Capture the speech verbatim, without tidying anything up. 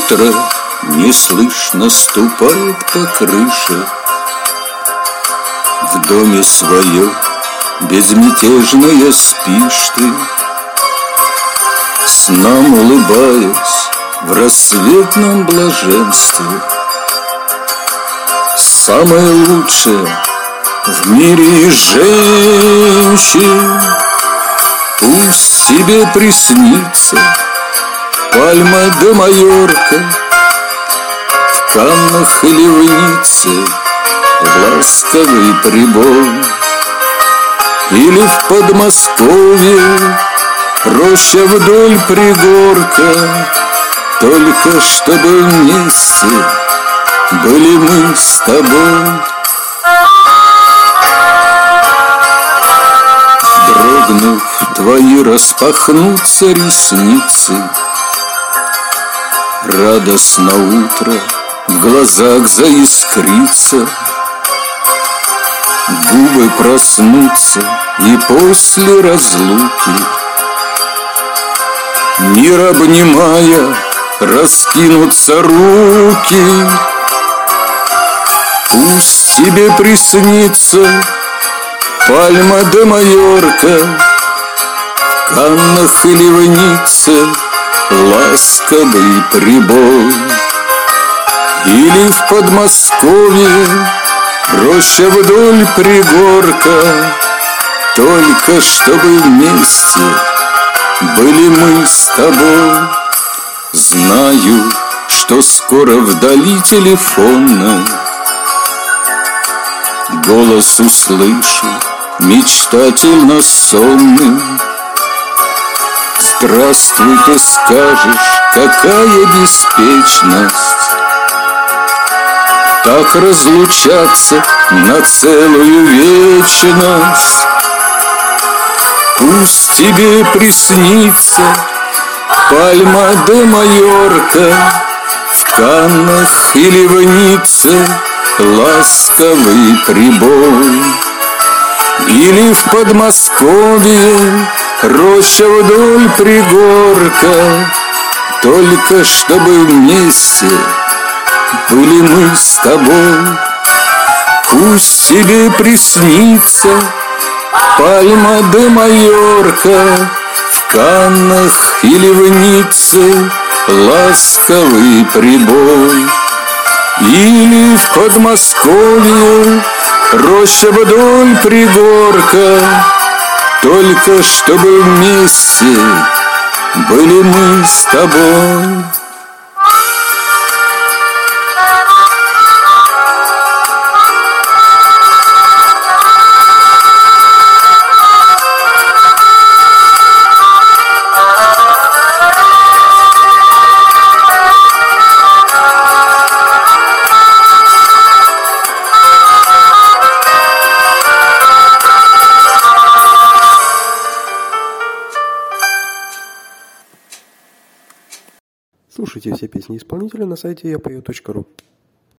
утро неслышно ступает по крыше. В доме своем безмятежная спишь ты, сном улыбаясь в рассветном блаженстве. Самое лучшее в мире из женщин пусть тебе приснится Пальма де Майорка, в Каннах или в Ницце ласковый прибой, или в Подмосковье роща вдоль пригорка, только чтобы вместе были мы с тобой. Дрогнув, твои распахнутся ресницы, радостно утро в глазах заискрится, губы проснутся и после разлуки, мир обнимая, раскинутся руки. Пусть тебе приснится Пальма де Майорка, в Каннах или в Ницце ласковый прибой, или в Подмосковье роща вдоль пригорка, только чтобы вместе были мы с тобой. Знаю, что скоро вдали телефонной голос услышу мечтательно сонный. Здравствуй, ты скажешь, какая беспечность так разлучаться на целую вечность. Пусть тебе приснится Пальма де Майорка, в Каннах или в Ницце ласковый прибой, или в Подмосковье роща вдоль пригорка, только чтобы вместе были мы с тобой. Пусть тебе приснится Пальма де Майорка, в Каннах или в Ницце ласковый прибой, или в Подмосковье роща вдоль пригорка, только чтобы вместе были мы с тобой. Слушайте все песни исполнителя на сайте я пою точка ру.